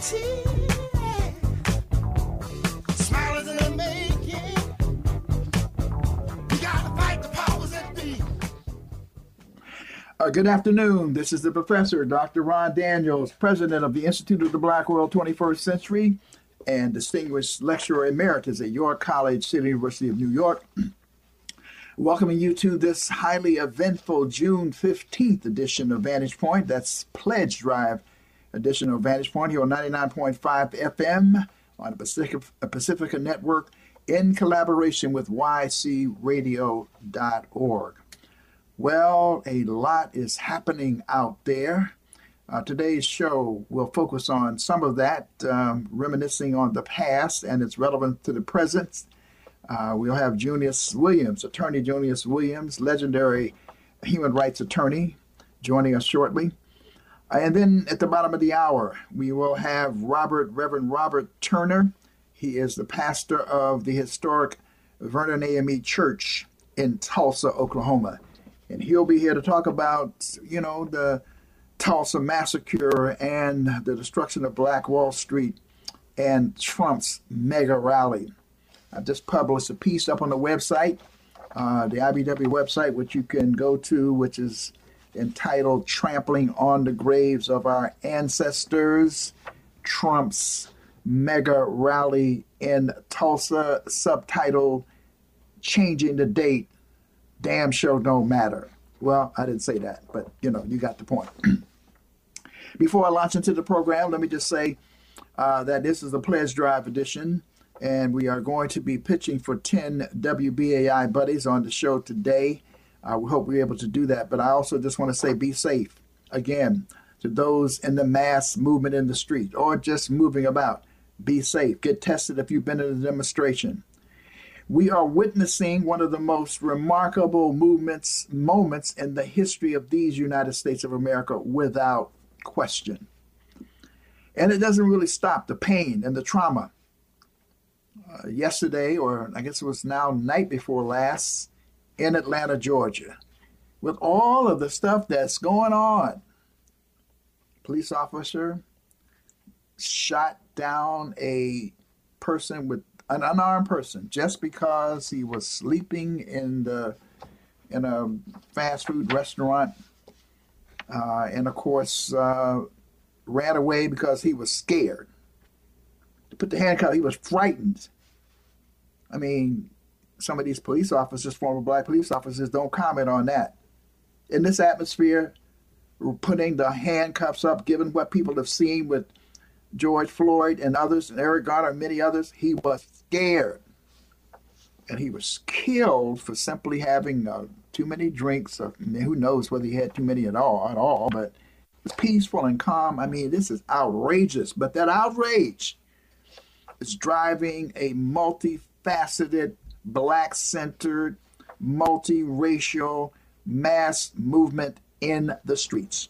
Smilers in the making. We gotta fight the powers that be. Good afternoon. This is the professor, Dr. Ron Daniels, president of the Institute of the Black World 21st Century and distinguished lecturer emeritus at York College, City University of New York. Welcoming you to this highly eventful June 15th edition of Vantage Point. That's Pledge Drive edition of Vantage Point here on 99.5 FM on the Pacifica Network in collaboration with ycradio.org. Well, a lot is happening out there. Today's show will focus on some of that, reminiscing on the past and its relevance to the present. We'll have Junius Williams, Attorney Junius Williams, legendary human rights attorney, joining us shortly. And then at the bottom of the hour, we will have Reverend Robert Turner. He is the pastor of the historic Vernon AME Church in Tulsa, Oklahoma. And he'll be here to talk about, the Tulsa massacre and the destruction of Black Wall Street and Trump's mega rally. I've just published a piece up on the website, the IBW website, which you can go to, which is entitled Trampling on the Graves of Our Ancestors, Trump's Mega Rally in Tulsa, subtitled Changing the Date, Damn Sure Don't Matter. Well, I didn't say that, but, you got the point. Before I launch into the program, let me just say that this is the Pledge Drive edition. And we are going to be pitching for 10 WBAI buddies on the show today. We hope we're able to do that. But I also just want to say be safe, again, to those in the mass movement in the street or just moving about. Be safe. Get tested if you've been in a demonstration. We are witnessing one of the most remarkable moments in the history of these United States of America without question. And it doesn't really stop the pain and the trauma. Yesterday, or I guess it was now night before last, in Atlanta, Georgia, with all of the stuff that's going on. Police officer shot down a person with an unarmed person just because he was sleeping in a fast food restaurant, and of course ran away because he was scared. To put the handcuff, he was frightened. I mean, some of these police officers, former black police officers, don't comment on that. In this atmosphere, putting the handcuffs up, given what people have seen with George Floyd and others, and Eric Garner and many others, he was scared. And he was killed for simply having too many drinks. Who knows whether he had too many at all, but it was peaceful and calm. I mean, this is outrageous. But that outrage is driving a multifaceted, black-centered, multiracial mass movement in the streets.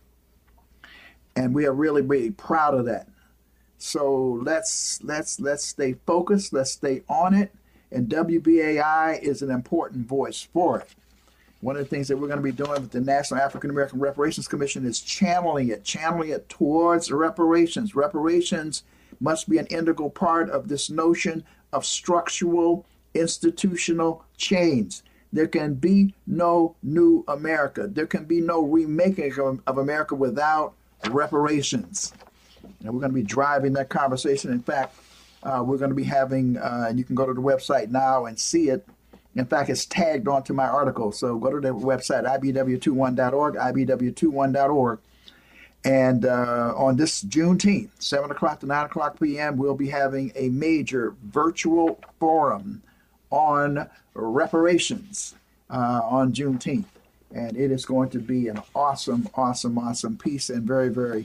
And we are really, really proud of that. So let's stay focused. Let's stay on it. And WBAI is an important voice for it. One of the things that we're going to be doing with the National African American Reparations Commission is channeling it towards reparations. Reparations must be an integral part of this notion of structural, institutional change. There can be no new America. There can be no remaking of America without reparations. And we're going to be driving that conversation. In fact, we're going to be having, and you can go to the website now and see it. In fact, it's tagged onto my article. So go to the website, ibw21.org, ibw21.org. And on this Juneteenth, 7 o'clock to 9 o'clock p.m., we'll be having a major virtual forum on reparations on Juneteenth. And it is going to be an awesome piece and very, very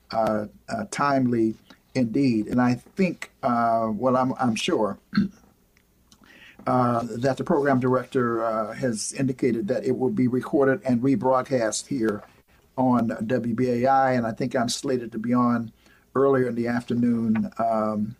timely indeed. And I think, I'm sure that the program director has indicated that it will be recorded and rebroadcast here on WBAI, and I think I'm slated to be on earlier in the afternoon. I'm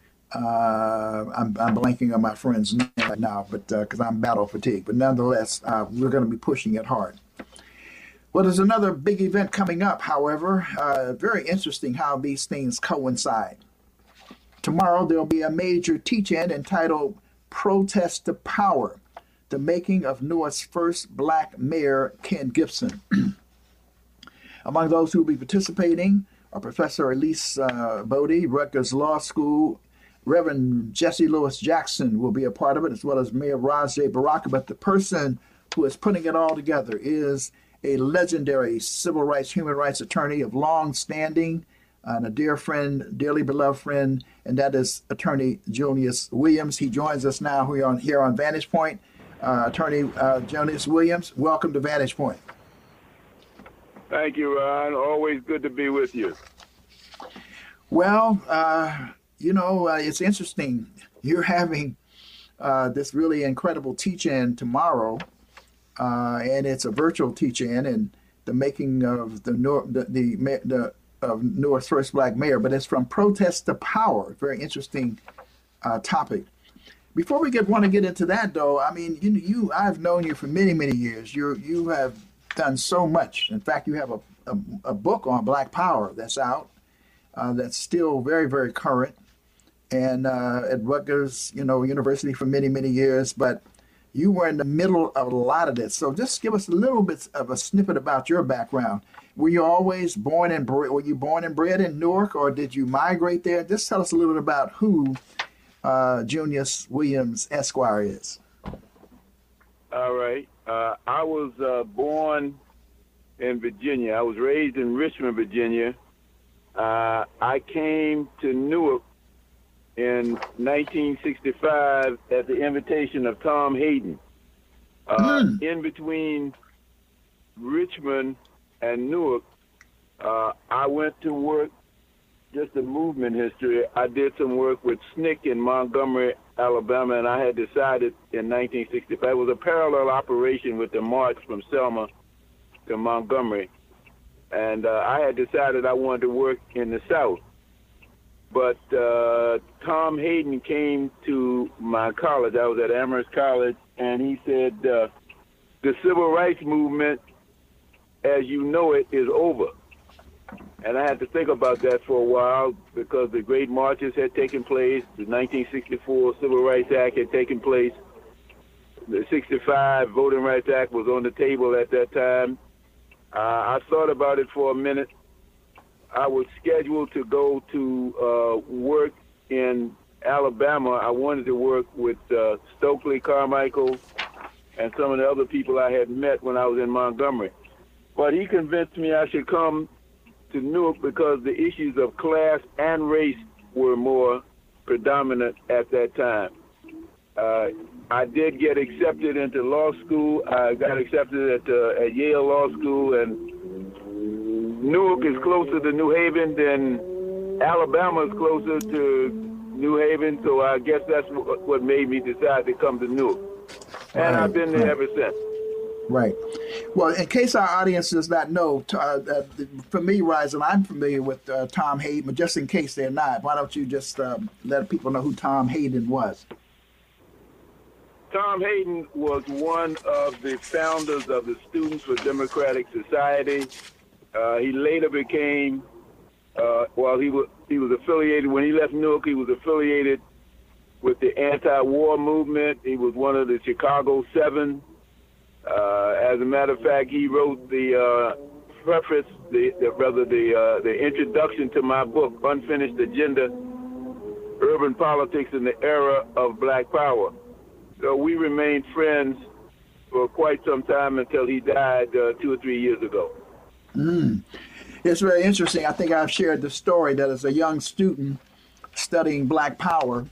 blanking on my friend's name right now, but because I'm battle fatigued. But nonetheless, we're going to be pushing it hard. Well, there's another big event coming up, however. Very interesting how these things coincide. Tomorrow, there'll be a major teach-in entitled Protest to Power, the making of Newark's first black mayor, Ken Gibson. Among those who will be participating are Professor Elise Bodie, Rutgers Law School. Reverend Jesse Lewis Jackson will be a part of it, as well as Mayor Rajay Baraka. But the person who is putting it all together is a legendary civil rights, human rights attorney of long standing, and a dear friend, dearly beloved friend, and that is Attorney Junius Williams. He joins us now here on Vantage Point. Attorney Junius Williams, welcome to Vantage Point. Thank you, Ron. Always good to be with you. Well, it's interesting. You're having this really incredible teach-in tomorrow, and it's a virtual teach-in, and the making of of Newark's first black mayor. But it's from protest to power. Very interesting topic. Before we want to get into that, though, I mean, I've known you for many, many years. You have done so much. In fact, you have a book on Black Power that's out. That's still very, very current, and at Rutgers, University for many, many years. But you were in the middle of a lot of this. So just give us a little bit of a snippet about your background. Were you always born and bred in Newark, or did you migrate there? Just tell us a little bit about who Junius Williams Esquire is. All right. I was born in Virginia. I was raised in Richmond, Virginia. I came to Newark in 1965 at the invitation of Tom Hayden. In between Richmond and Newark, I went to work, just a movement history. I did some work with SNCC in Montgomery, Alabama, and I had decided in 1965, it was a parallel operation with the march from Selma to Montgomery. And I had decided I wanted to work in the South. But Tom Hayden came to my college. I was at Amherst College, and he said, the civil rights movement, as you know it, is over. And I had to think about that for a while because the great marches had taken place. The 1964 Civil Rights Act had taken place. The 65 Voting Rights Act was on the table at that time. I thought about it for a minute. I was scheduled to go to work in Alabama. I wanted to work with Stokely Carmichael and some of the other people I had met when I was in Montgomery. But he convinced me I should come to Newark because the issues of class and race were more predominant at that time. I did get accepted into law school. I got accepted at Yale Law School, and Newark is closer to New Haven than Alabama is closer to New Haven, so I guess that's what made me decide to come to Newark. And I've been there ever since. Right. Well, in case our audience does not know, familiarize, and I'm familiar with Tom Hayden, but just in case they're not, why don't you just let people know who Tom Hayden was? Tom Hayden was one of the founders of the Students for Democratic Society. He later became, he was affiliated, when he left Newark, he was affiliated with the anti-war movement. He was one of the Chicago Seven. As a matter of fact, he wrote the preface, the introduction to my book, Unfinished Agenda, Urban Politics in the Era of Black Power. So we remained friends for quite some time until he died 2 or 3 years ago. It's very interesting. I think I've shared the story that as a young student studying Black Power,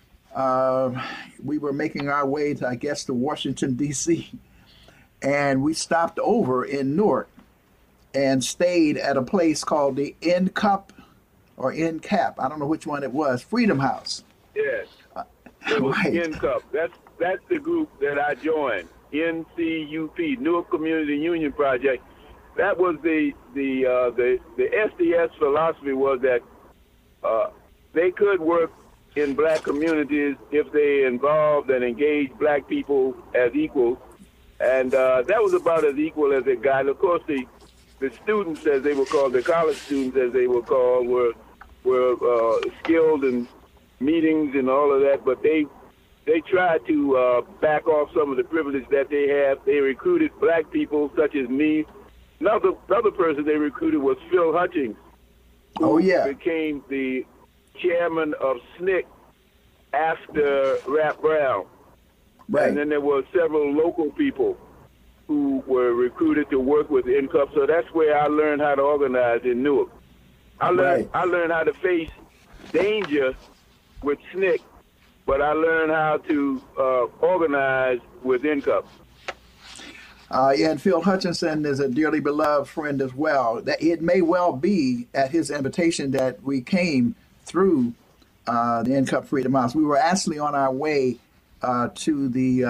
we were making our way to, I guess, to Washington, D.C., and we stopped over in Newark and stayed at a place called the NCUP or NCAP. I don't know which one it was, Freedom House. Yes, it was right. NCUP. That's the group that I joined, NCUP, Newark Community Union Project. That was the SDS philosophy was that they could work in black communities if they involved and engaged black people as equals. And that was about as equal as it got. Of course, the students, as they were called, the college students, as they were called, were skilled in meetings and all of that, but they tried to back off some of the privilege that they have. They recruited black people such as me. Another person they recruited was Phil Hutchings, who became the chairman of SNCC after Rap Brown. Right. And then there were several local people who were recruited to work with NCUP. So that's where I learned how to organize in Newark. I learned how to face danger with SNCC, but I learned how to organize with NCUP. And Phil Hutchinson is a dearly beloved friend as well. That it may well be at his invitation that we came through the NCUP Freedom House. We were actually on our way to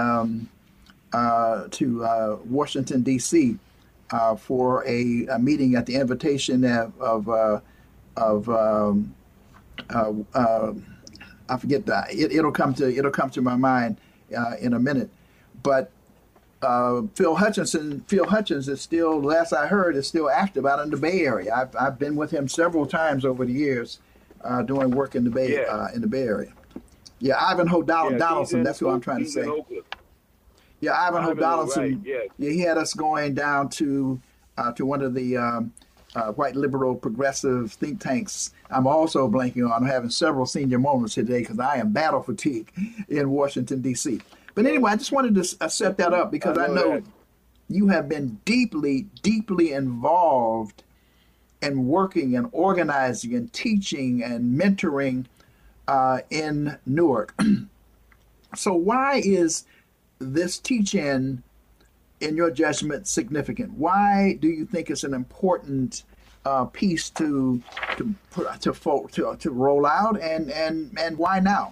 Washington D.C. For a meeting at the invitation of I forget that. It'll come to my mind in a minute, but. Phil Hutchins is still, last I heard, is still active out in the Bay Area. I've been with him several times over the years, doing work in the Bay Area. Yeah, Ivanhoe Donaldson. That's what I'm trying to say. Yeah, Ivanhoe Donaldson. Right, yeah, he had us going down to one of the white liberal progressive think tanks. I'm also blanking on having several senior moments today because I am battle fatigue in Washington D.C. But anyway, I just wanted to set that up because I know you have been deeply, deeply involved in working and organizing and teaching and mentoring in Newark. So why is this teach-in, in your judgment, significant? Why do you think it's an important piece to roll out, and why now?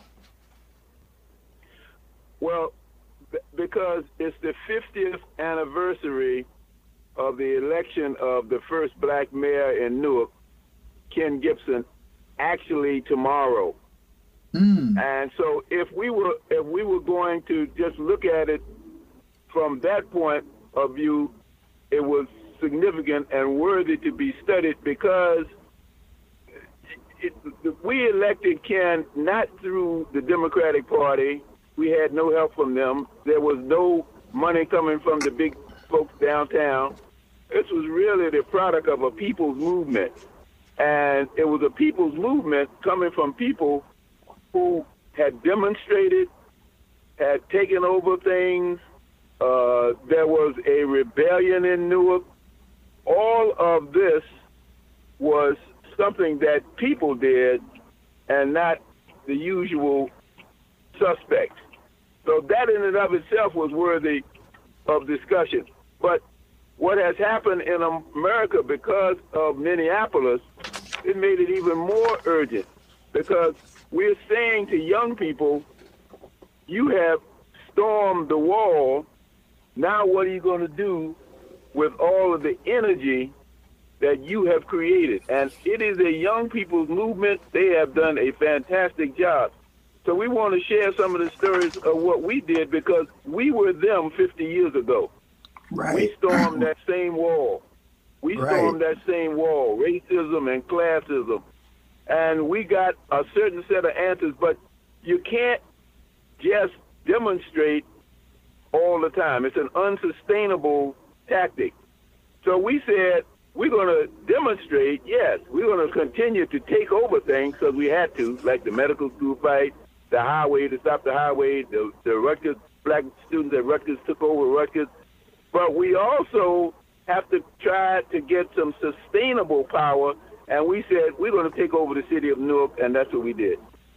Well, because it's the 50th anniversary of the election of the first black mayor in Newark, Ken Gibson, actually tomorrow. And so if we were going to just look at it from that point of view, it was significant and worthy to be studied because we elected Ken not through the Democratic Party. We had no help from them. There was no money coming from the big folks downtown. This was really the product of a people's movement. And it was a people's movement coming from people who had demonstrated, had taken over things. There was a rebellion in Newark. All of this was something that people did and not the usual suspects. So that in and of itself was worthy of discussion. But what has happened in America because of Minneapolis, it made it even more urgent because we're saying to young people, you have stormed the wall. Now what are you going to do with all of the energy that you have created? And it is a young people's movement. They have done a fantastic job. So we want to share some of the stories of what we did because we were them 50 years ago. Right. We stormed that same wall. We stormed that same wall, racism and classism. And we got a certain set of answers, but you can't just demonstrate all the time. It's an unsustainable tactic. So we said, we're going to demonstrate, yes. We're going to continue to take over things because we had to, like the medical school fight, the highway, to stop the highway, the Rutgers, black students at Rutgers took over Rutgers. But we also have to try to get some sustainable power, and we said we're going to take over the city of Newark, and that's what we did.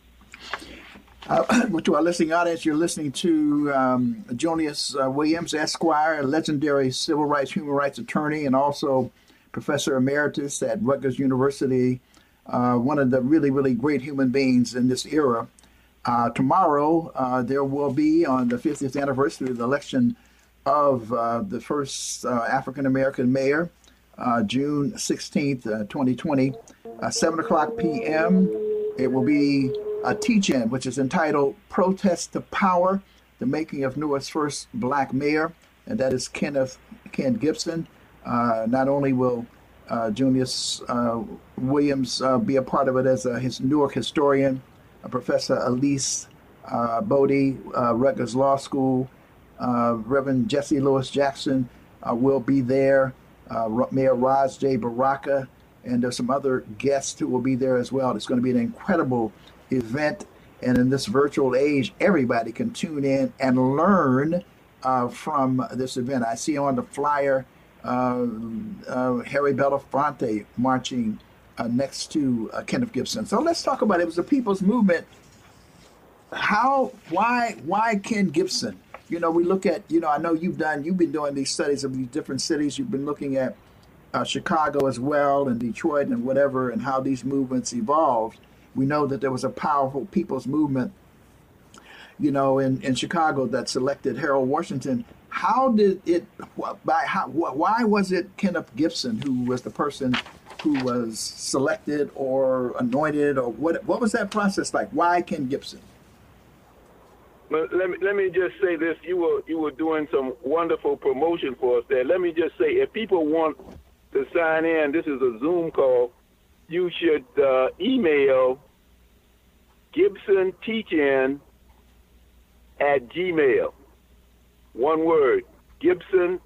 To our listening audience, you're listening to Jonius Williams, Esquire, a legendary civil rights, human rights attorney, and also professor emeritus at Rutgers University, one of the really, really great human beings in this era. Tomorrow, there will be, on the 50th anniversary of the election of the first African-American mayor, June 16th, 2020, 7 o'clock p.m. It will be a teach-in, which is entitled Protest to Power, the Making of Newark's First Black Mayor. and that is Ken Gibson. Not only will Junius Williams be a part of it as his Newark historian, Professor Elise Bodie, Rutgers Law School, Reverend Jesse Lewis Jackson will be there, Mayor Raj J. Baraka, and there's some other guests who will be there as well. It's going to be an incredible event, and in this virtual age, everybody can tune in and learn from this event. I see on the flyer Harry Belafonte marching next to Kenneth Gibson. So let's talk about it. It was the People's Movement. Why Ken Gibson? You know, we look at, I know you've been doing these studies of these different cities. You've been looking at Chicago as well, and Detroit and whatever, and how these movements evolved. We know that there was a powerful people's movement, in Chicago that selected Harold Washington. How did it, why was it Kenneth Gibson who was the person who was selected or anointed, or what was that process like? Why Ken Gibson? Well, let me just say this. You were doing some wonderful promotion for us there. Let me just say, if people want to sign in, this is a Zoom call, you should email GibsonTeachin@gmail. One word, Gibson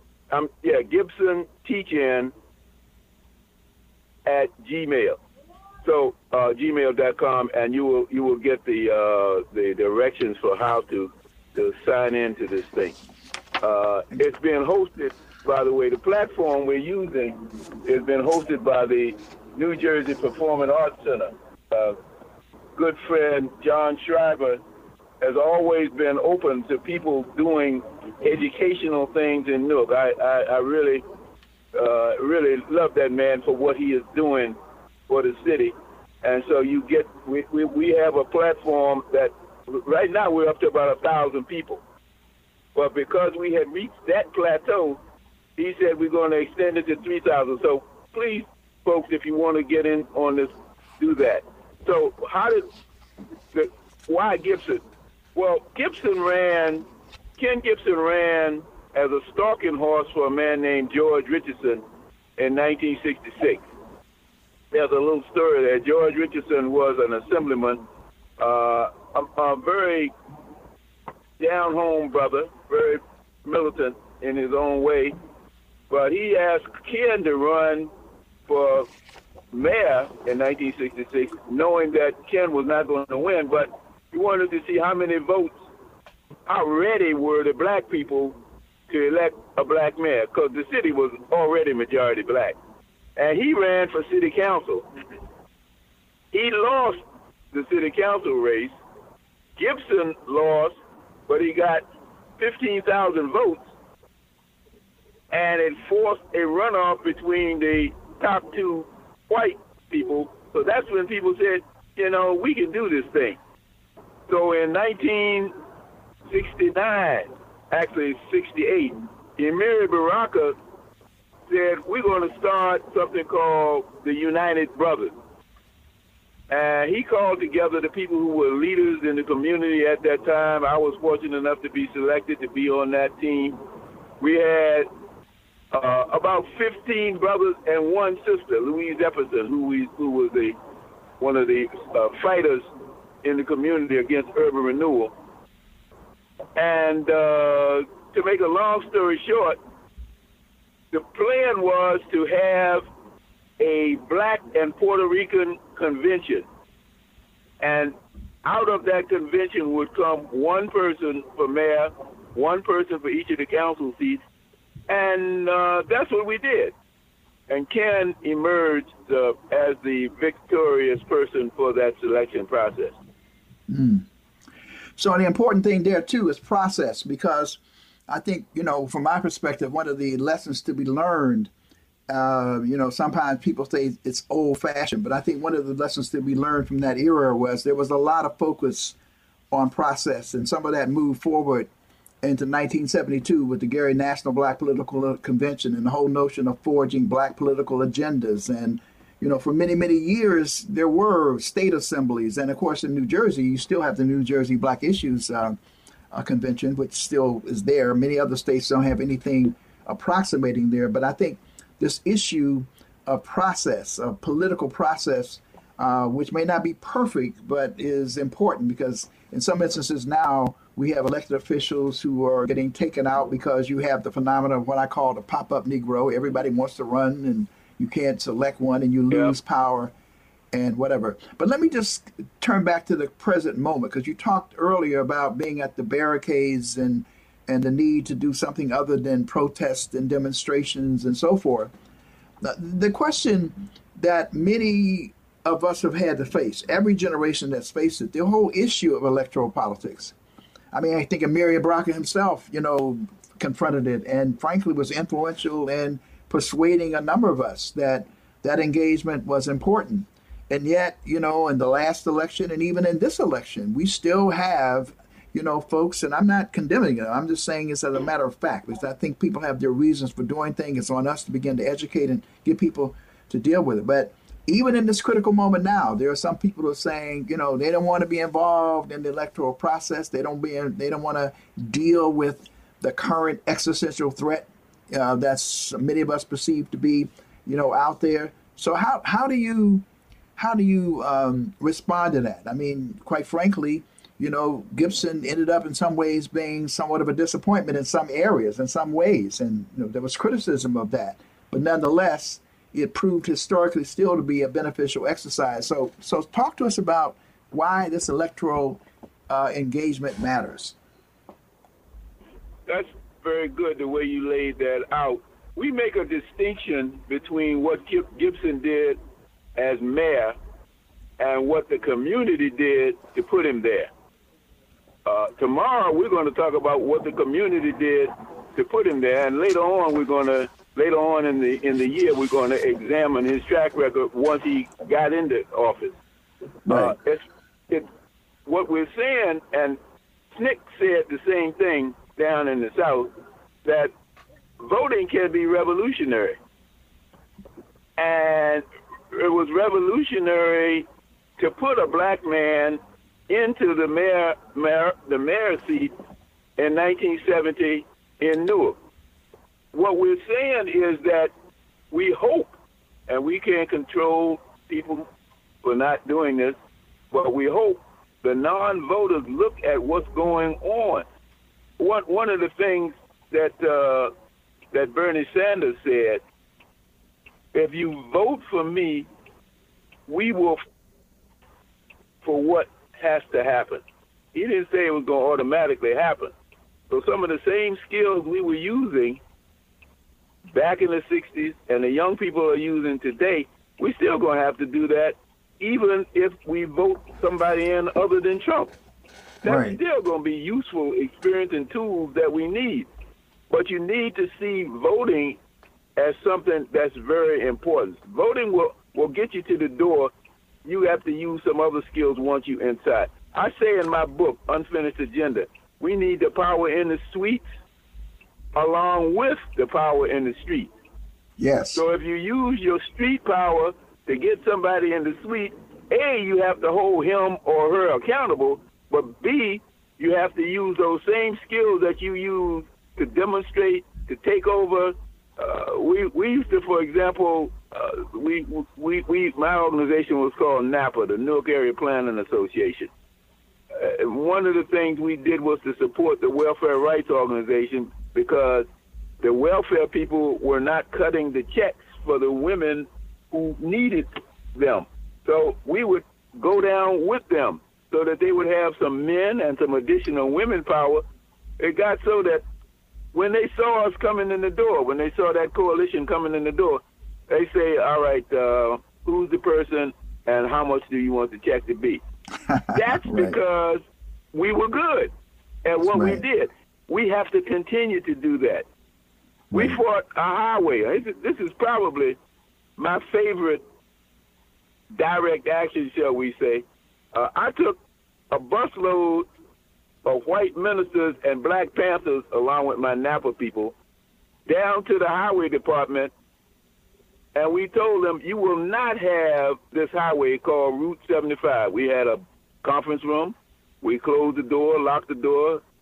Teachin@gmail. So gmail.com, and you will get the directions for how to sign into this thing. It's being hosted, by the way. The platform we're using has been hosted by the New Jersey Performing Arts Center. Good friend John Schreiber has always been open to people doing educational things in Newark. I really love that man for what he is doing for the city. And so we have a platform that right now we're up to about 1,000 people. But because we had reached that plateau, he said we're going to extend it to 3,000. So please, folks, if you want to get in on this, do that. So why Gibson? Well, Ken Gibson ran as a stalking horse for a man named George Richardson in 1966. There's a little story there. George Richardson was an assemblyman, a very down-home brother, very militant in his own way. But he asked Ken to run for mayor in 1966, knowing that Ken was not going to win, but he wanted to see how ready were the black people to elect a black mayor, because the city was already majority black. And he ran for city council. He lost the city council race. Gibson lost, but he got 15,000 votes, and it forced a runoff between the top two white people. So that's when people said, we can do this thing. So in 1969, actually 68, Emiri Baraka said, we're going to start something called the United Brothers. And he called together the people who were leaders in the community at that time. I was fortunate enough to be selected to be on that team. We had about 15 brothers and one sister, Louise Epperson, who was one of the fighters in the community against urban renewal. And to make a long story short, the plan was to have a black and Puerto Rican convention. And out of that convention would come one person for mayor, one person for each of the council seats. And that's what we did. And Ken emerged as the victorious person for that selection process. Mm. So the important thing there, too, is process, because I think, from my perspective, one of the lessons to be learned, sometimes people say it's old-fashioned, but I think one of the lessons to be learned from that era was there was a lot of focus on process, and some of that moved forward into 1972 with the Gary National Black Political Convention and the whole notion of forging black political agendas. And, for many, many years, there were state assemblies. And, of course, in New Jersey, you still have the New Jersey Black Issues convention, which still is there. Many other states don't have anything approximating there. But I think this issue of process, of political process, which may not be perfect, but is important because in some instances now we have elected officials who are getting taken out because you have the phenomenon of what I call the pop-up Negro. Everybody wants to run and you can't select one and you lose power and whatever. But let me just turn back to the present moment because you talked earlier about being at the barricades and the need to do something other than protests and demonstrations and so forth. The question that many of us have had to face, every generation that's faced it, the whole issue of electoral politics. I mean, I think Amiri Baraka himself, confronted it and frankly was influential in persuading a number of us that engagement was important. And yet, in the last election and even in this election, we still have, folks, and I'm not condemning it. I'm just saying it's as a matter of fact, because I think people have their reasons for doing things. It's on us to begin to educate and get people to deal with it. But even in this critical moment now, there are some people who are saying, they don't want to be involved in the electoral process. They don't want to deal with the current existential threat that's many of us perceive to be, out there. So how do you respond to that? I mean, quite frankly, Gibson ended up in some ways being somewhat of a disappointment in some areas, in some ways, and there was criticism of that. But nonetheless, it proved historically still to be a beneficial exercise. So talk to us about why this electoral engagement matters. That's very good the way you laid that out. We make a distinction between what Gibson did as mayor and what the community did to put him there. Tomorrow we're going to talk about what the community did to put him there, and later on in the year we're going to examine his track record once he got into office. Right. What we're saying, and SNCC said the same thing down in the South, that voting can be revolutionary, and it was revolutionary to put a black man into the mayor seat in 1970 in Newark. What we're saying is that we hope, and we can't control people for not doing this, but we hope the non-voters look at what's going on. One of the things that Bernie Sanders said, if you vote for me, we will for what has to happen. He didn't say it was going to automatically happen. So some of the same skills we were using back in the 60s and the young people are using today, we're still going to have to do that even if we vote somebody in other than Trump. That's still going to be useful experience and tools that we need. But you need to see voting as something that's very important. Voting will get you to the door. You have to use some other skills once you're inside. I say in my book, Unfinished Agenda, we need the power in the suites along with the power in the streets. Yes. So if you use your street power to get somebody in the suite, A, you have to hold him or her accountable, but B, you have to use those same skills that you use to demonstrate, to take over. We used to, for example, my organization was called NAPA, the Newark Area Planning Association. One of the things we did was to support the Welfare Rights Organization because the welfare people were not cutting the checks for the women who needed them. So we would go down with them so that they would have some men and some additional women power. It got so that when they saw us coming in the door, when they saw that coalition coming in the door, they say, all right, who's the person and how much do you want the check to be? That's because we were good at what we did. We have to continue to do that. We fought a highway. This is probably my favorite direct action, shall we say. I took a busload of white ministers and Black Panthers, along with my Napa people, down to the highway department, and we told them, you will not have this highway called Route 75. We had a conference room. We closed the door, locked the door,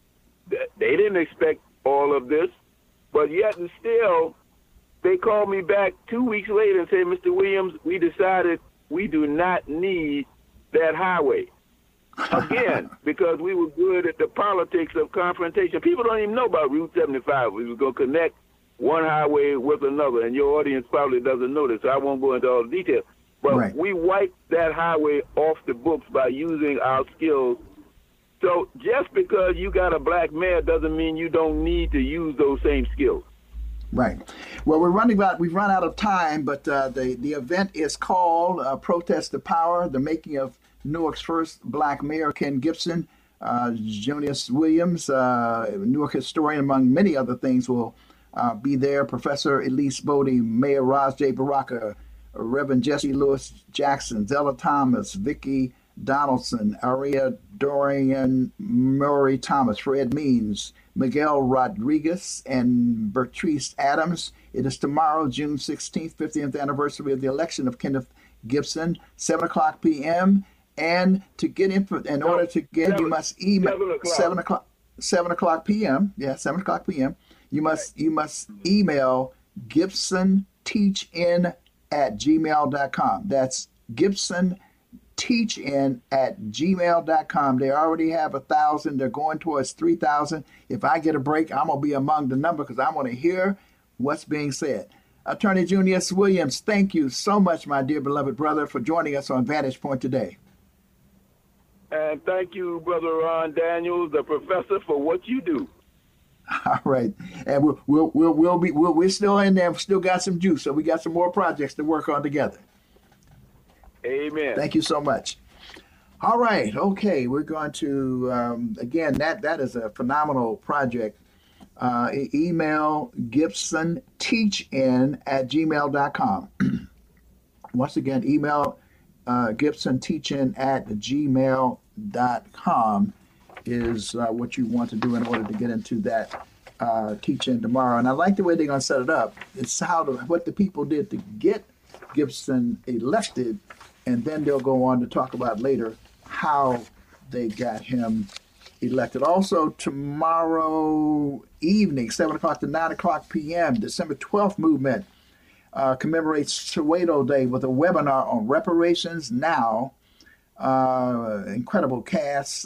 They didn't expect all of this, but yet and still, they called me back 2 weeks later and said, Mr. Williams, we decided we do not need that highway. Again, because we were good at the politics of confrontation. People don't even know about Route 75. We were going to connect one highway with another, and your audience probably doesn't know this, so I won't go into all the details. But we wiped that highway off the books by using our skills. So just because you got a black mayor doesn't mean you don't need to use those same skills. Right. Well, we've run out of time, but the event is called Protest the Power, the making of Newark's first black mayor, Ken Gibson. Junius Williams, Newark historian, among many other things, will be there. Professor Elise Bodie, Mayor Ras J. Baraka, Reverend Jesse Lewis Jackson, Zella Thomas, Vicki Donaldson, Aria Dorian, Murray Thomas, Fred Means, Miguel Rodriguez, and Bertrice Adams. It is tomorrow, June 16th, 50th anniversary of the election of Kenneth Gibson, 7 o'clock p.m. And to get in order to get, you must email 7 o'clock p.m. Yeah, 7 o'clock p.m. You must email gibsonteachin@gmail.com. That's gibsonteachin@gmail.com. They already have 1,000. They're going towards 3,000. If I get a break, I'm going to be among the number because I want to hear what's being said. Attorney Junius Williams, thank you so much, my dear beloved brother, for joining us on Vantage Point today. And thank you, Brother Ron Daniels, the professor, for what you do. All right, and we're still in there. We still got some juice, so we got some more projects to work on together. Amen. Thank you so much. All right, okay, we're going to again. That is a phenomenal project. Email gibsonteachin@gmail.com. Once again, email gibsonteachin@gmail.com is what you want to do in order to get into that teach-in tomorrow. And I like the way they're going to set it up. It's what the people did to get Gibson elected, and then they'll go on to talk about later how they got him elected. Also, tomorrow evening, 7 o'clock to 9 o'clock p.m., December 12th movement commemorates Soweto Day with a webinar on reparations now. Incredible cast.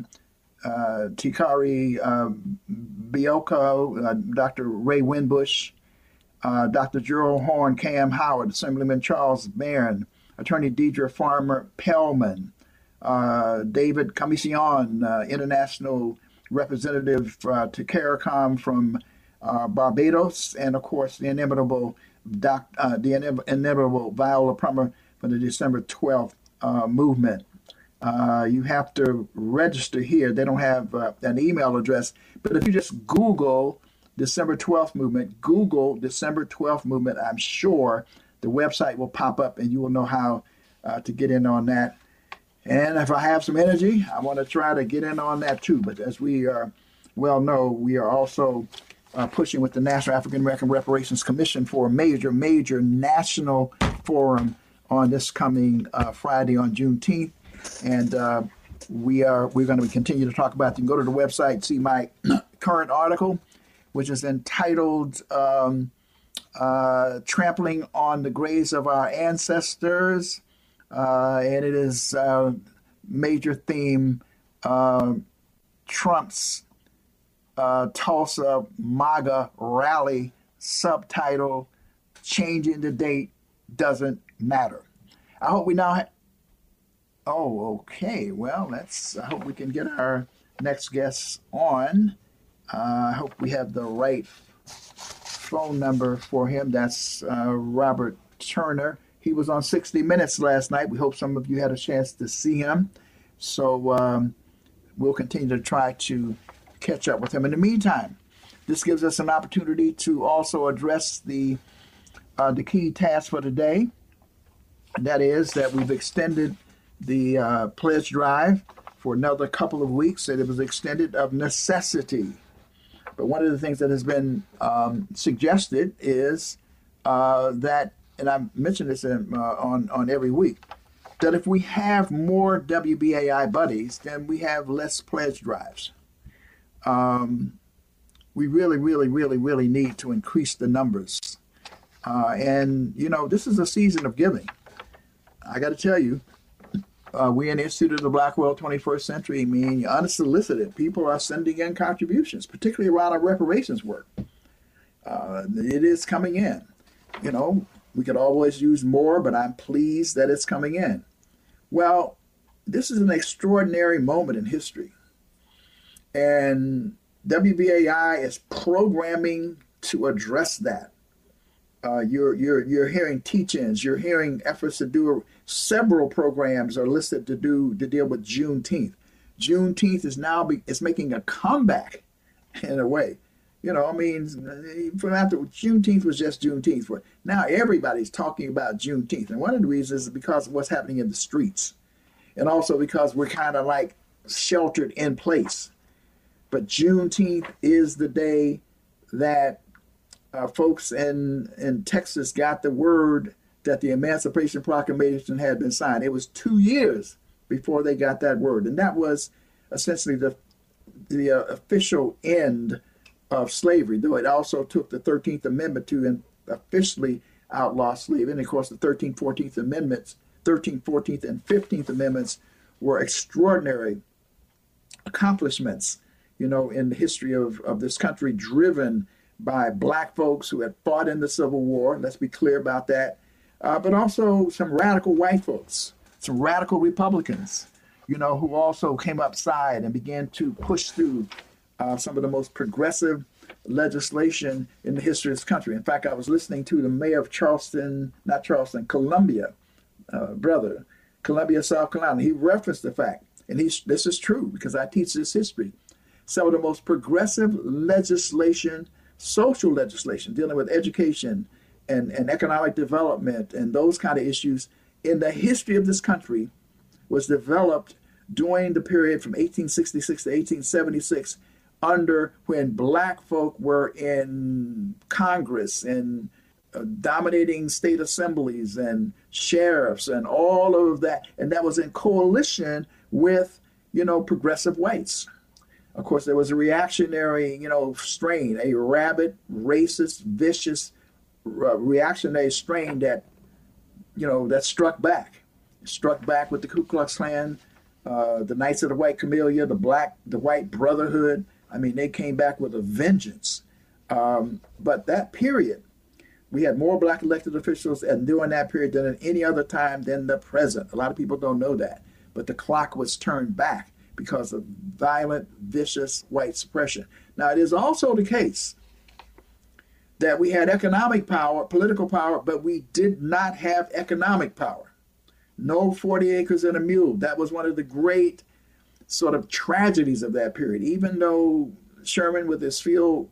Tikari Bioko, Dr. Ray Winbush, Dr. Gerald Horn, Cam Howard, Assemblyman Charles Barron, Attorney Deidre Farmer-Pellman, David Commission, International Representative to CARICOM from Barbados, and of course the inimitable Viola Plummer for the December 12th movement. You have to register here. They don't have an email address, but if you just Google December 12th movement, I'm sure the website will pop up and you will know how to get in on that. And if I have some energy, I want to try to get in on that too. But as we well know, we are also pushing with the National African American Reparations Commission for a major national forum on this coming Friday on Juneteenth. And we're going to continue to talk about it. You can go to the website, see my current article, which is entitled Trampling on the Graves of Our Ancestors. And it is major theme, Trump's Tulsa MAGA rally, subtitle, Changing the Date Doesn't Matter. I hope we now okay. Well, I hope we can get our next guest on. I hope we have the right phone number for him. That's Robert Turner. He was on 60 Minutes last night. We hope some of you had a chance to see him. So we'll continue to try to catch up with him. In the meantime, this gives us an opportunity to also address the key task for today. That is that we've extended the pledge drive for another couple of weeks, and it was extended of necessity. But one of the things that has been suggested is that, and I mentioned this on every week, that if we have more WBAI buddies, then we have less pledge drives. We really, really, really, really need to increase the numbers. And, this is a season of giving. I got to tell you, we in the Institute of the Black World 21st Century, unsolicited, people are sending in contributions, particularly around our reparations work. It is coming in. We could always use more, but I'm pleased that it's coming in. Well, this is an extraordinary moment in history. And WBAI is programming to address that. You're hearing teach-ins, you're hearing efforts to do several programs are listed to deal with Juneteenth. Juneteenth is making a comeback in a way. From after Juneteenth was just Juneteenth. Now everybody's talking about Juneteenth. And one of the reasons is because of what's happening in the streets. And also because we're kind of like sheltered in place. But Juneteenth is the day that folks in Texas got the word that the Emancipation Proclamation had been signed. It was 2 years before they got that word. And that was essentially the official end of slavery, though it also took the 13th Amendment to officially outlaw slavery. And of course, the 13th, 14th Amendments, 13th, 14th, and 15th Amendments were extraordinary accomplishments, in the history of this country, driven by black folks who had fought in the Civil War. Let's be clear about that. But also some radical white folks, some radical Republicans, who also came upside and began to push through some of the most progressive legislation in the history of this country. In fact, I was listening to the mayor of Columbia, Columbia, South Carolina. He referenced the fact, and this is true because I teach this history, some of the most progressive legislation, social legislation dealing with education and economic development and those kind of issues in the history of this country was developed during the period from 1866 to 1876 when black folk were in Congress and dominating state assemblies and sheriffs and all of that. And that was in coalition with, progressive whites. Of course, there was a reactionary, strain, a rabid, racist, vicious, reactionary strain that struck back. It struck back with the Ku Klux Klan, the Knights of the White Camellia, the White Brotherhood. They came back with a vengeance. But that period, we had more black elected officials and during that period than at any other time than the present. A lot of people don't know that. But the clock was turned back because of violent, vicious white suppression. Now, it is also the case that we had economic power, political power, but we did not have economic power. No 40 acres and a mule. That was one of the great sort of tragedies of that period. Even though Sherman, with General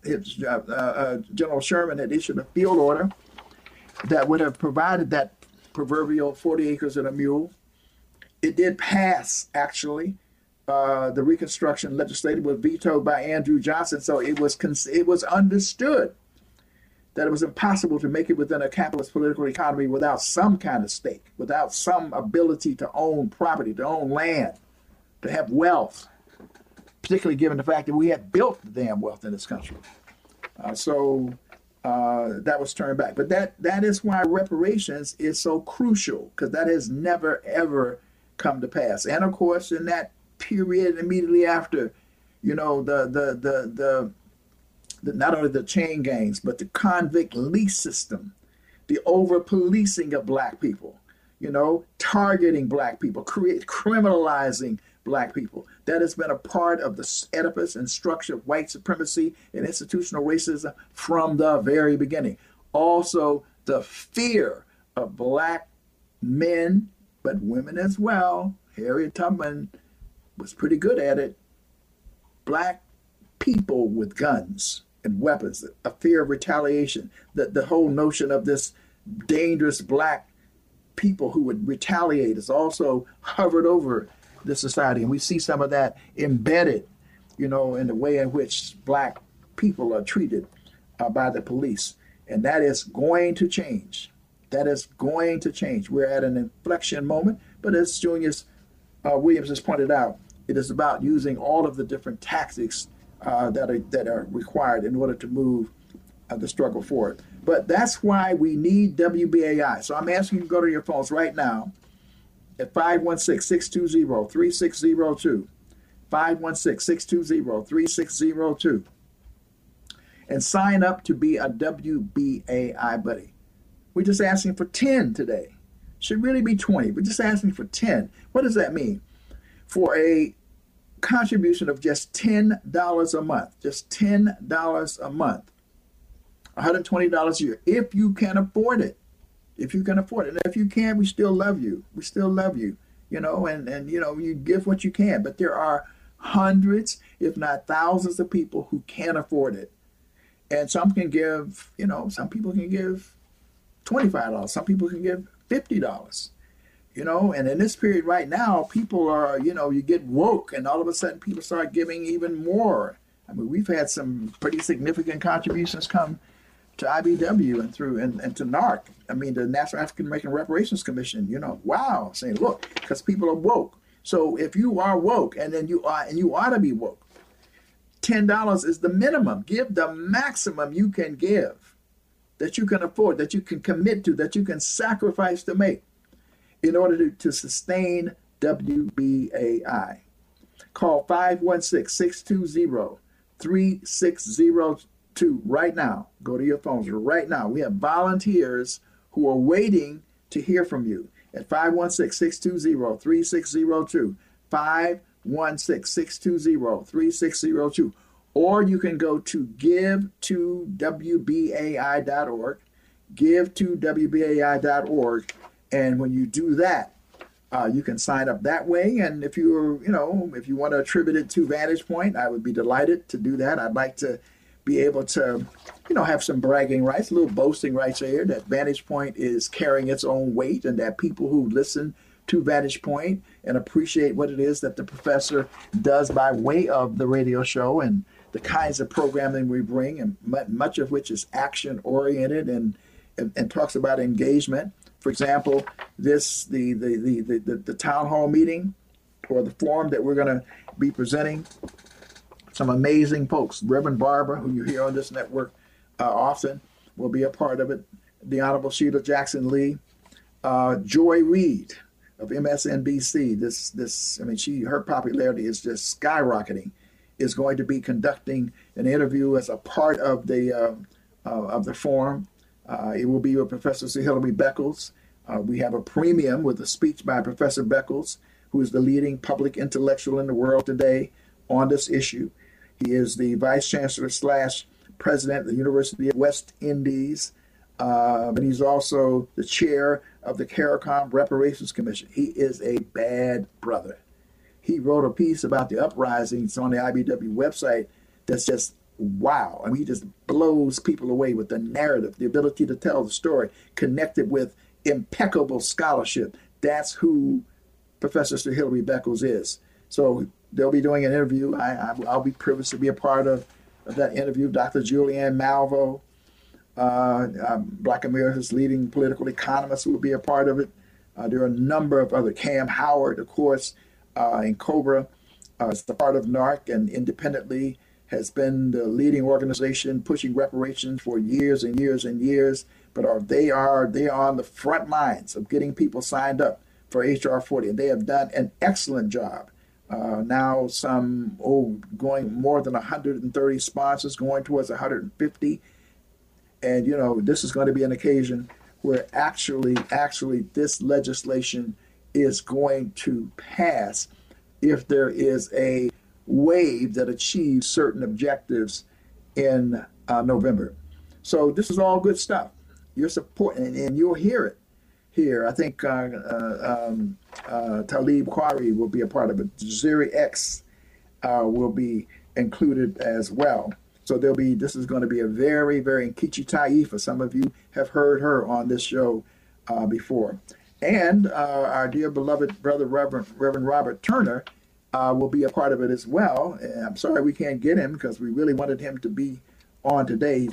Sherman had issued a field order that would have provided that proverbial 40 acres and a mule, it did pass, actually. The Reconstruction legislature was vetoed by Andrew Johnson, so it was understood that it was impossible to make it within a capitalist political economy without some kind of stake, without some ability to own property, to own land, to have wealth, particularly given the fact that we had built the damn wealth in this country. So that was turned back. But that is why reparations is so crucial, because that has never, ever come to pass. And of course, in that period immediately after, the not only the chain gangs, but the convict lease system, the over-policing of black people, targeting black people, criminalizing black people. That has been a part of the edifice and structure of white supremacy and institutional racism from the very beginning. Also, the fear of black men, but women as well. Harriet Tubman was pretty good at it. Black people with guns and weapons, a fear of retaliation, the whole notion of this dangerous black people who would retaliate has also hovered over this society. And we see some of that embedded, in the way in which black people are treated by the police. And that is going to change. That is going to change. We're at an inflection moment, but as Junius Williams has pointed out, it is about using all of the different tactics that are required in order to move the struggle forward. But that's why we need WBAI. So I'm asking you to go to your phones right now at 516-620-3602, 516-620-3602, and sign up to be a WBAI buddy. We're just asking for 10 today. Should really be 20. We're just asking for 10. What does that mean? For a contribution of just $10 a month, just $10 a month, $120 a year, if you can afford it. If you can afford it. And if you can't, we still love you. We still love you, and you give what you can. But there are hundreds, if not thousands of people who can't afford it. And some can give, some people can give $25. Some people can give $50. And in this period right now, people are, you get woke, and all of a sudden people start giving even more. I mean, we've had some pretty significant contributions come to IBW and through and to NARC. I mean, the National African American Reparations Commission. Wow, saying, look, because people are woke. So if you are woke, and you ought to be woke, $10 is the minimum. Give the maximum you can give, that you can afford, that you can commit to, that you can sacrifice to make in order to sustain WBAI. Call 516-620-3602 right now. Go to your phones right now. We have volunteers who are waiting to hear from you at 516-620-3602, 516-620-3602. Or you can go to give2wbai.org, give2wbai.org, and when you do that, you can sign up that way. And if you want to attribute it to Vantage Point, I would be delighted to do that. I'd like to be able to, have some bragging rights, a little boasting rights here, that Vantage Point is carrying its own weight, and that people who listen to Vantage Point and appreciate what it is that the professor does by way of the radio show and the kinds of programming we bring, and much of which is action-oriented and talks about engagement. For example, the town hall meeting or the forum that we're going to be presenting, some amazing folks. Reverend Barber, who you hear on this network often, will be a part of it. The Honorable Sheila Jackson Lee, Joy Reid of MSNBC. Her popularity is just skyrocketing. Is going to be conducting an interview as a part of the forum. It will be with Professor Sir Hilary Beckles. We have a premium with a speech by Professor Beckles, who is the leading public intellectual in the world today on this issue. He is the Vice Chancellor / President of the University of West Indies, and he's also the chair of the CARICOM Reparations Commission. He is a bad brother. He wrote a piece about the uprisings on the IBW website that's just wow. I mean, he just blows people away with the narrative, the ability to tell the story, connected with impeccable scholarship. That's who Professor Sir Hilary Beckles is. So they'll be doing an interview. I'll be privileged to be a part of that interview. Dr. Julianne Malvo, Black America's leading political economist, will be a part of it. There are a number of other. Cam Howard, of course, in COBRA, is a part of NARC, and independently has been the leading organization pushing reparations for years and years and years. But they are on the front lines of getting people signed up for HR 40, and they have done an excellent job. Now going more than 130 sponsors, going towards 150. And, this is going to be an occasion where actually this legislation is going to pass if there is a wave that achieves certain objectives in November. So this is all good stuff. You're supporting, and you'll hear it here. I think Talib Kwari will be a part of it. Zuri X will be included as well. So this is going to be a very, very Nkechi Taifa. Some of you have heard her on this show before. And our dear beloved brother, Reverend Robert Turner, will be a part of it as well. And I'm sorry we can't get him because we really wanted him to be on today.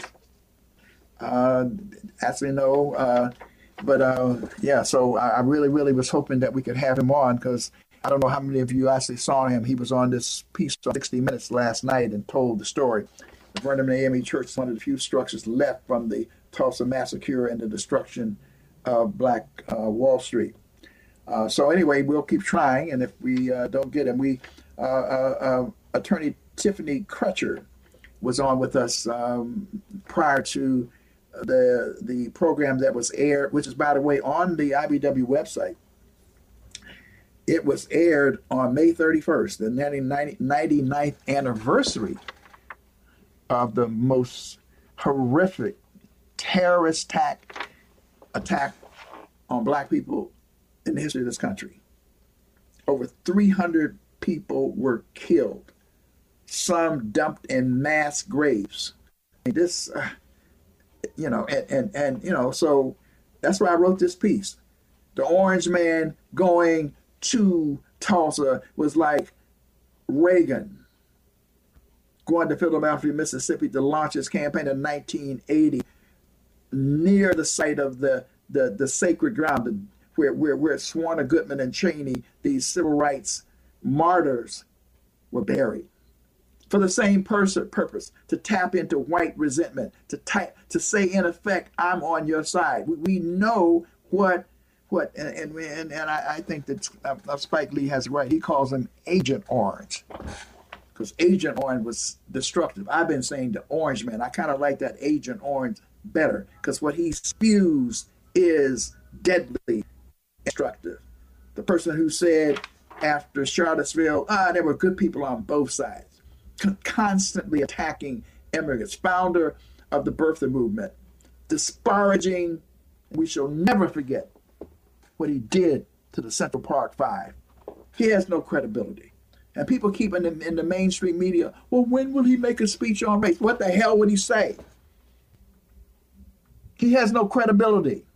Actually, no. So I really, really was hoping that we could have him on because I don't know how many of you actually saw him. He was on this piece on 60 Minutes last night and told the story. The Vernon AME Church is one of the few structures left from the Tulsa massacre and the destruction of Black Wall Street. So anyway, we'll keep trying, and if we don't get him, Attorney Tiffany Crutcher was on with us prior to the program that was aired, which is, by the way, on the IBW website. It was aired on May 31st, the 99th anniversary of the most horrific terrorist attack on Black people in the history of this country. Over 300 people were killed, some dumped in mass graves. And this, so that's why I wrote this piece. The Orange Man going to Tulsa was like Reagan going to Philadelphia, Mississippi to launch his campaign in 1980 near the site of the sacred ground where Swarna Goodman and Cheney, these civil rights martyrs, were buried. For the same purpose, to tap into white resentment, to say in effect, I'm on your side. We know what I think that Spike Lee has right. He calls him Agent Orange, because Agent Orange was destructive. I've been saying the Orange Man. I kind of like that Agent Orange better, because what he spews is deadly destructive. The person who said after Charlottesville, there were good people on both sides, constantly attacking immigrants, founder of the birther movement, disparaging. We shall never forget what he did to the Central Park Five. He has no credibility. And people keep in the mainstream media, well, when will he make a speech on race? What the hell would he say? He has no credibility.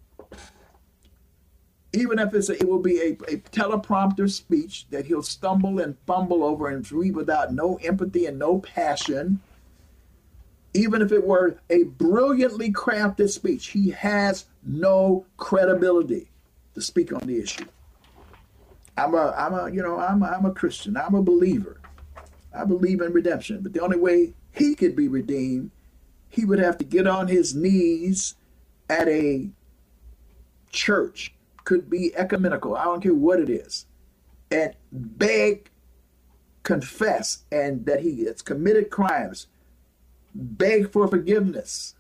Even if it will be a teleprompter speech that he'll stumble and fumble over and read without no empathy and no passion. Even if it were a brilliantly crafted speech, he has no credibility to speak on the issue. I'm a Christian. I'm a believer. I believe in redemption. But the only way he could be redeemed, he would have to get on his knees at a church. Could be ecumenical. I don't care what it is. And beg, confess, and that he has committed crimes. Beg for forgiveness.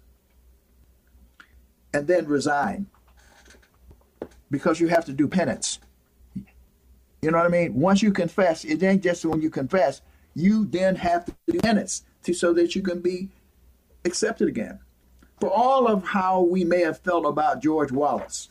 And then resign. Because you have to do penance. You know what I mean? Once you confess, it ain't just when you confess, you then have to do penance so that you can be accepted again. For all of how we may have felt about George Wallace,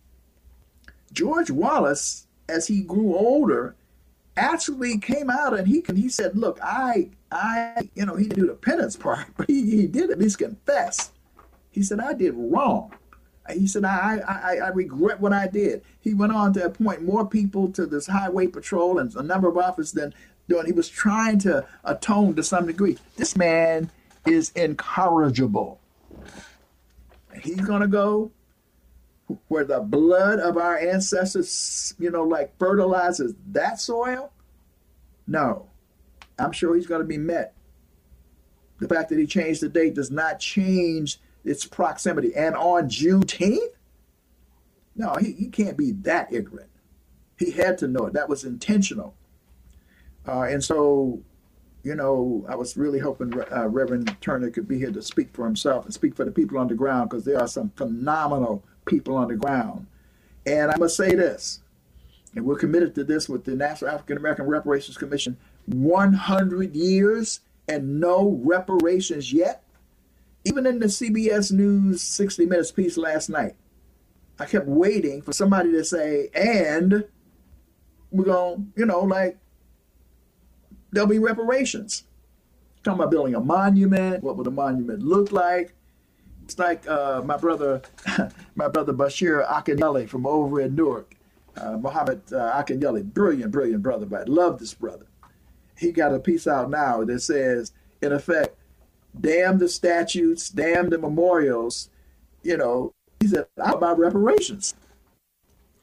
as he grew older, actually came out and he said, look, he didn't do the penance part, but he did at least confess. He said, I did wrong. He said, I regret what I did. He went on to appoint more people to this highway patrol and a number of officers than doing. He was trying to atone to some degree. This man is incorrigible. He's going to go where the blood of our ancestors, like fertilizes that soil? No. I'm sure he's going to be met. The fact that he changed the date does not change its proximity. And on Juneteenth? No, he can't be that ignorant. He had to know it. That was intentional. And so, I was really hoping Reverend Turner could be here to speak for himself and speak for the people on the ground, because there are some phenomenal people on the ground. And I must say this, and we're committed to this with the National African American Reparations Commission, 100 years and no reparations yet. Even in the CBS News 60 Minutes piece last night, I kept waiting for somebody to say, and we're going, there'll be reparations. Talking about building a monument. What would the monument look like? It's like my brother Bashir Akinyele from over in Newark, Muhammad Akinyele, brilliant brother, but I love this brother. He got a piece out now that says, in effect, damn the statutes, damn the memorials, he said, how about reparations?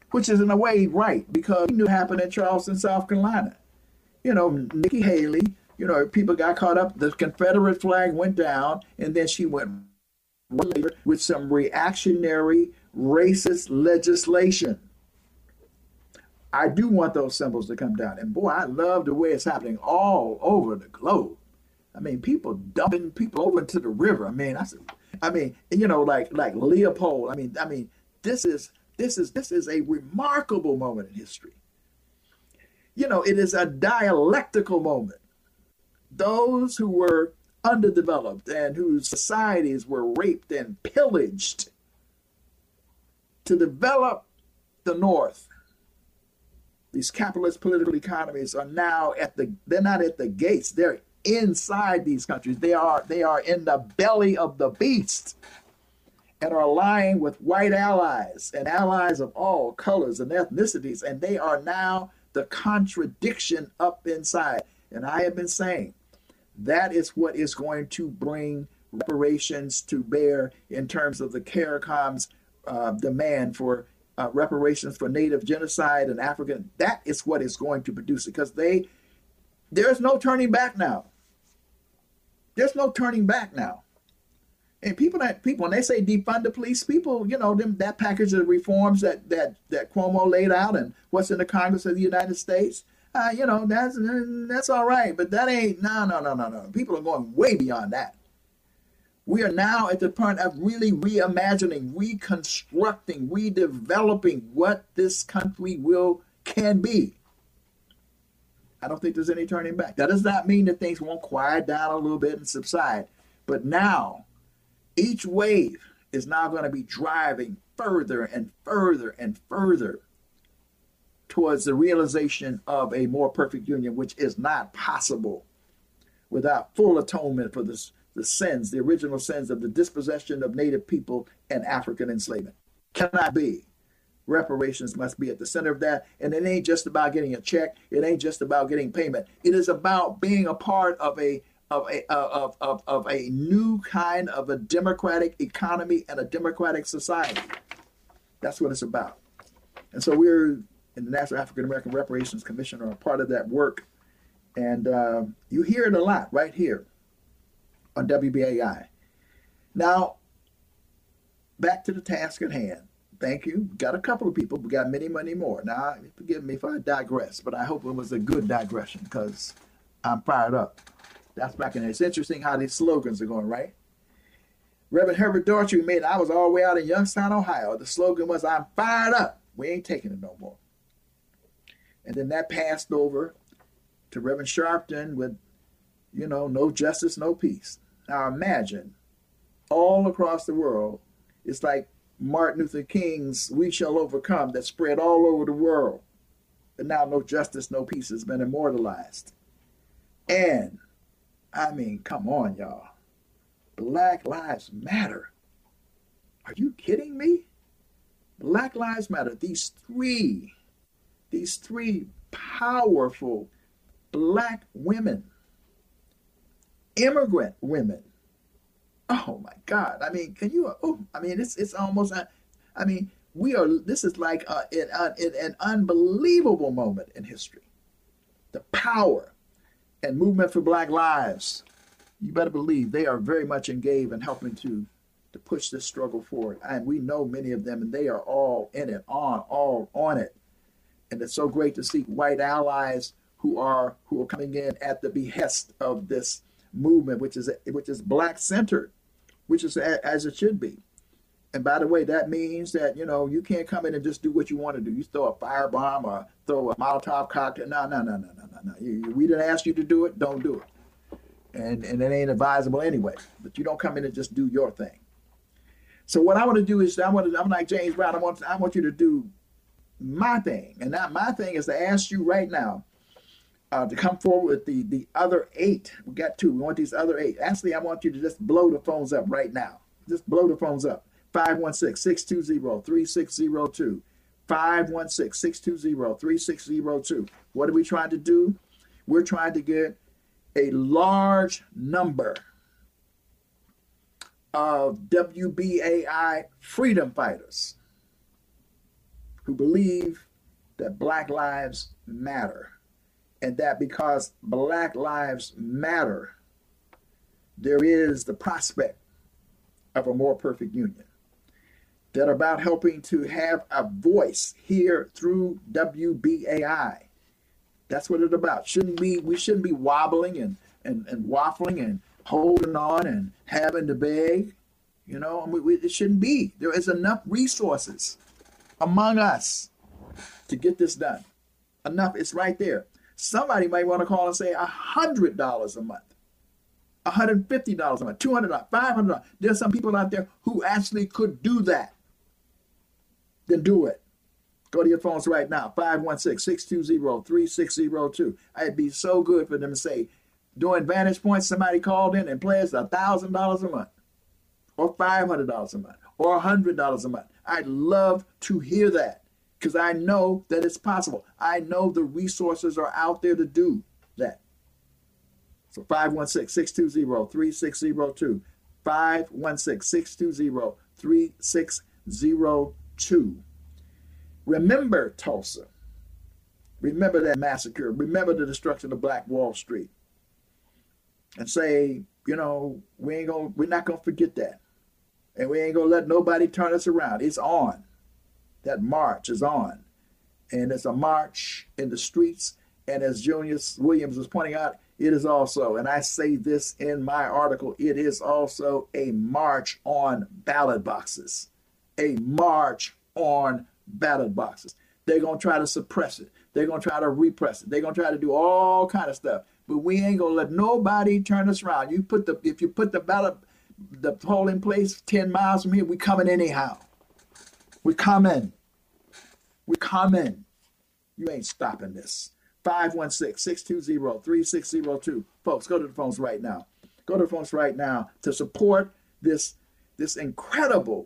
which is in a way right because we knew what happened in Charleston, South Carolina. You know, Nikki Haley, you know, people got caught up. The Confederate flag went down, and then she went later with some reactionary, racist legislation. I do want those symbols to come down. And boy, I love the way it's happening all over the globe. I mean, people dumping people over into the river. I mean, you know, like Leopold. I mean, this is a remarkable moment in history. You know, it is a dialectical moment. Those who were underdeveloped and whose societies were raped and pillaged to develop the North. These capitalist political economies are now they're not at the gates. They're inside these countries. They are in the belly of the beast and are allying with white allies and allies of all colors and ethnicities. And they are now the contradiction up inside. And I have been saying that is what is going to bring reparations to bear in terms of the CARICOM's demand for reparations for Native genocide and African. That is what is going to produce it because there's no turning back now. There's no turning back now. And people when they say defund the police, people, you know, that package of reforms that Cuomo laid out and what's in the Congress of the United States, you know, that's all right, but that ain't no. People are going way beyond that. We are now at the point of really reimagining, reconstructing, redeveloping what this country can be. I don't think there's any turning back. That does not mean that things won't quiet down a little bit and subside. But now, each wave is now going to be driving further and further and further towards the realization of a more perfect union, which is not possible without full atonement for the sins, the original sins of the dispossession of Native people and African enslavement. Cannot be. Reparations must be at the center of that. And it ain't just about getting a check. It ain't just about getting payment. It is about being a part of a new kind of a democratic economy and a democratic society. That's what it's about. And so we're in the National African American Reparations Commission are a part of that work. And you hear it a lot right here on WBAI. Now, back to the task at hand. Thank you. Got a couple of people. We got many more. Now, forgive me if I digress, but I hope it was a good digression because I'm fired up. That's back in there. It's interesting how these slogans are going, right? Reverend Herbert Daughtry made it. I was all the way out in Youngstown, Ohio. The slogan was, I'm fired up. We ain't taking it no more. And then that passed over to Reverend Sharpton with, you know, no justice, no peace. Now imagine all across the world, it's like Martin Luther King's We Shall Overcome that spread all over the world. But now no justice, no peace has been immortalized. And, I mean, come on, y'all. Black Lives Matter. Are you kidding me? Black Lives Matter. These three powerful black women, immigrant women. Oh my God! I mean, can you? Oh, I mean, it's almost. I mean, this is like an unbelievable moment in history. The power and movement for Black lives. You better believe they are very much engaged in helping to push this struggle forward. And we know many of them, and they are all in it, all on it. And it's so great to see white allies who are coming in at the behest of this movement, which is black centered, which is as it should be. And by the way, that means that, you know, you can't come in and just do what you want to do. You throw a firebomb or throw a Molotov cocktail. No. We didn't ask you to do it. Don't do it. And it ain't advisable anyway. But you don't come in and just do your thing. So what I want to do is I'm like James Brown. I want you to do my thing. And that my thing is to ask you right now to come forward with the other 8. We got 2. We want these other 8. Actually, I want you to just blow the phones up right now. Just blow the phones up. 516-620-3602. 516-620-3602. What are we trying to do? We're trying to get a large number of WBAI freedom fighters who believe that Black lives matter, and that because Black lives matter, there is the prospect of a more perfect union, that are about helping to have a voice here through WBAI. That's what it's about. We shouldn't be wobbling and waffling and holding on and having to beg. It shouldn't be. There is enough resources among us to get this done. Enough. It's right there. Somebody might want to call and say $100 a month, $150 a month, $200, $500. There's some people out there who actually could do that. Then do it. Go to your phones right now, 516-620-3602. It'd be so good for them to say, during Vantage Point, somebody called in and pledged $1,000 a month, or $500 a month, or $100 a month. I'd love to hear that, because I know that it's possible. I know the resources are out there to do that. So 516-620-3602, 516-620-3602. Remember Tulsa. Remember that massacre. Remember the destruction of Black Wall Street. And say, we're not gonna forget that. And we ain't gonna let nobody turn us around. It's on. That march is on. And it's a march in the streets. And as Junius Williams was pointing out, it is also, and I say this in my article, it is also a march on ballot boxes. A march on ballot boxes. They're going to try to suppress it. They're going to try to repress it. They're going to try to do all kind of stuff. But we ain't going to let nobody turn us around. If you put the poll in place 10 miles from here, we coming anyhow. We coming. We coming. You ain't stopping this. 516-620-3602. Folks, go to the phones right now. Go to the phones right now to support this incredible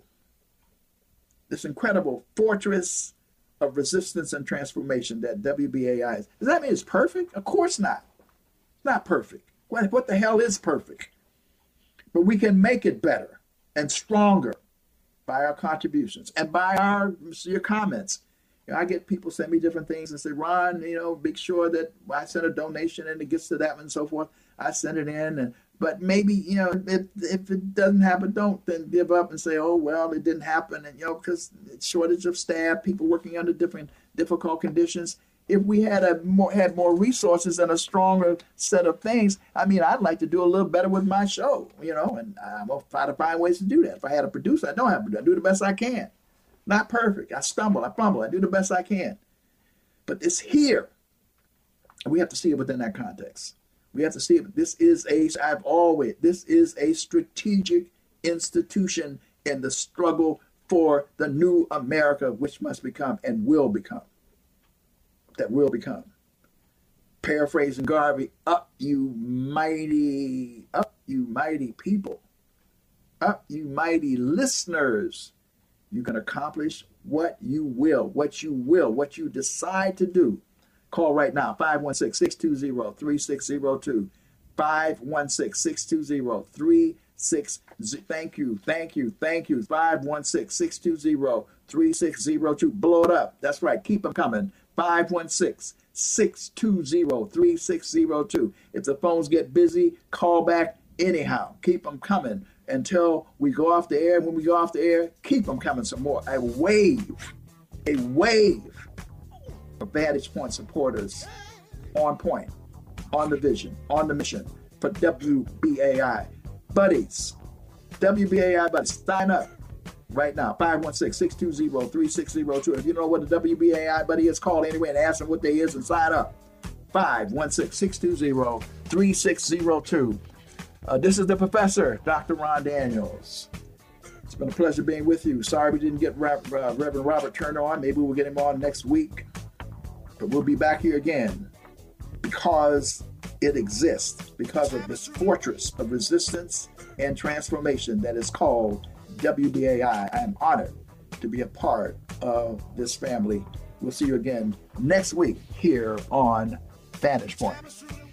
fortress of resistance and transformation that WBAI is. Does that mean it's perfect? Of course not. It's not perfect. What the hell is perfect? But we can make it better and stronger by our contributions and by your comments. I get people send me different things and say, Ron, make sure that I send a donation and it gets to that one and so forth. I send it in, but maybe, if it doesn't happen, don't then give up and say, oh, well, it didn't happen. And, because shortage of staff, people working under difficult conditions. If we had more resources and a stronger set of things, I'd like to do a little better with my show, and I'm going to try to find ways to do that. If I had a producer, I don't have to do the best I can. Not perfect. I stumble, I fumble, I do the best I can. But it's here. And we have to see it within that context. We have to see it. This is a strategic institution in the struggle for the new America, which must become and will become. That will become. Paraphrasing Garvey, up you mighty people. Up you mighty listeners. You can accomplish what you decide to do. Call right now, 516-620-3602. 516-620-3602. Thank you. 516-620-3602. Blow it up. That's right. Keep them coming. 516-620-3602. If the phones get busy, call back anyhow. Keep them coming until we go off the air. When we go off the air, keep them coming some more. A wave of Vantage Point supporters on point, on the vision, on the mission for WBAI buddies. WBAI buddies, sign up right now. 516-620-3602. If you don't know what a WBAI buddy is, call anyway and ask them what they is and sign up. 516-620-3602. This is the professor, Dr. Ron Daniels. It's been a pleasure being with you. Sorry we didn't get Reverend Robert Turner on. Maybe we'll get him on next week. But we'll be back here again because it exists, because of this fortress of resistance and transformation that is called WBAI. I am honored to be a part of this family. We'll see you again next week here on Vantage Point.